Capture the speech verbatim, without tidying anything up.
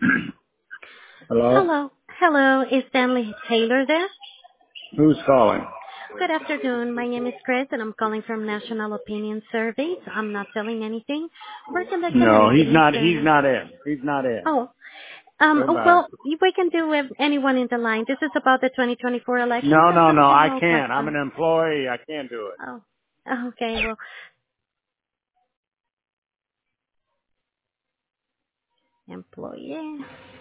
Hello? Hello. Hello. Is Stanley Taylor there? Who's calling? Good afternoon. My name is Chris, and I'm calling from National Opinion Surveys. I'm not selling anything. We're conducting an No, he's opinion not, he's survey. not in. He's not in. Oh, um, oh, Goodbye. well, we can do with anyone in the line. This is about the twenty twenty-four election. No, Just no, some no, I general can't. I'm questions. an employee. I can't do it. Oh, okay. Well, employee.